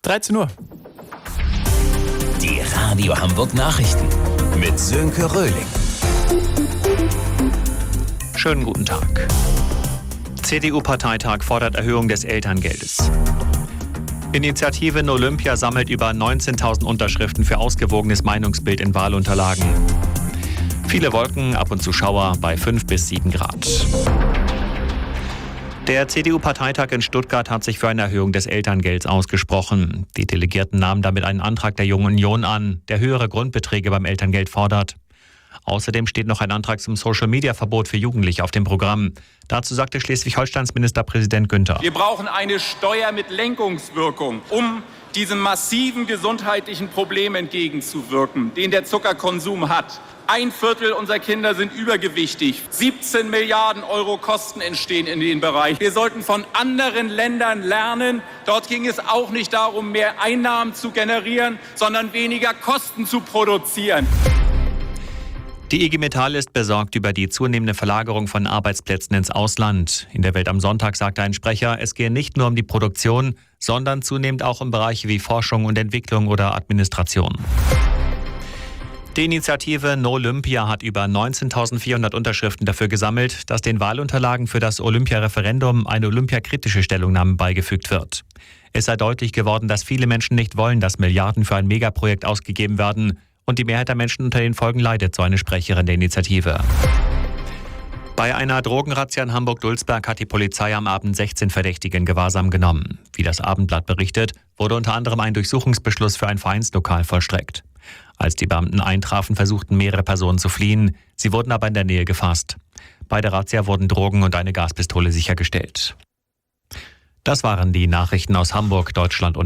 13 Uhr. Die Radio Hamburg Nachrichten mit Sönke Röhling. Schönen guten Tag. CDU-Parteitag fordert Erhöhung des Elterngeldes. Initiative in Olympia sammelt über 19.000 Unterschriften für ausgewogenes Meinungsbild in Wahlunterlagen. Viele Wolken, ab und zu Schauer bei 5 bis 7 Grad. Der CDU-Parteitag in Stuttgart hat sich für eine Erhöhung des Elterngelds ausgesprochen. Die Delegierten nahmen damit einen Antrag der Jungen Union an, der höhere Grundbeträge beim Elterngeld fordert. Außerdem steht noch ein Antrag zum Social-Media-Verbot für Jugendliche auf dem Programm. Dazu sagte Schleswig-Holsteins Ministerpräsident Günther: Wir brauchen eine Steuer mit Lenkungswirkung, um diesem massiven gesundheitlichen Problem entgegenzuwirken, den der Zuckerkonsum hat. 1/4 unserer Kinder sind übergewichtig. 17 Milliarden Euro Kosten entstehen in dem Bereich. Wir sollten von anderen Ländern lernen. Dort ging es auch nicht darum, mehr Einnahmen zu generieren, sondern weniger Kosten zu produzieren. Die IG Metall ist besorgt über die zunehmende Verlagerung von Arbeitsplätzen ins Ausland. In der Welt am Sonntag sagte ein Sprecher, es gehe nicht nur um die Produktion, sondern zunehmend auch um Bereiche wie Forschung und Entwicklung oder Administration. Die Initiative No Olympia hat über 19.400 Unterschriften dafür gesammelt, dass den Wahlunterlagen für das Olympia-Referendum eine olympiakritische Stellungnahme beigefügt wird. Es sei deutlich geworden, dass viele Menschen nicht wollen, dass Milliarden für ein Megaprojekt ausgegeben werden. Und die Mehrheit der Menschen unter den Folgen leidet, so eine Sprecherin der Initiative. Bei einer Drogenrazzia in Hamburg-Dulsberg hat die Polizei am Abend 16 Verdächtige in Gewahrsam genommen. Wie das Abendblatt berichtet, wurde unter anderem ein Durchsuchungsbeschluss für ein Vereinslokal vollstreckt. Als die Beamten eintrafen, versuchten mehrere Personen zu fliehen. Sie wurden aber in der Nähe gefasst. Bei der Razzia wurden Drogen und eine Gaspistole sichergestellt. Das waren die Nachrichten aus Hamburg, Deutschland und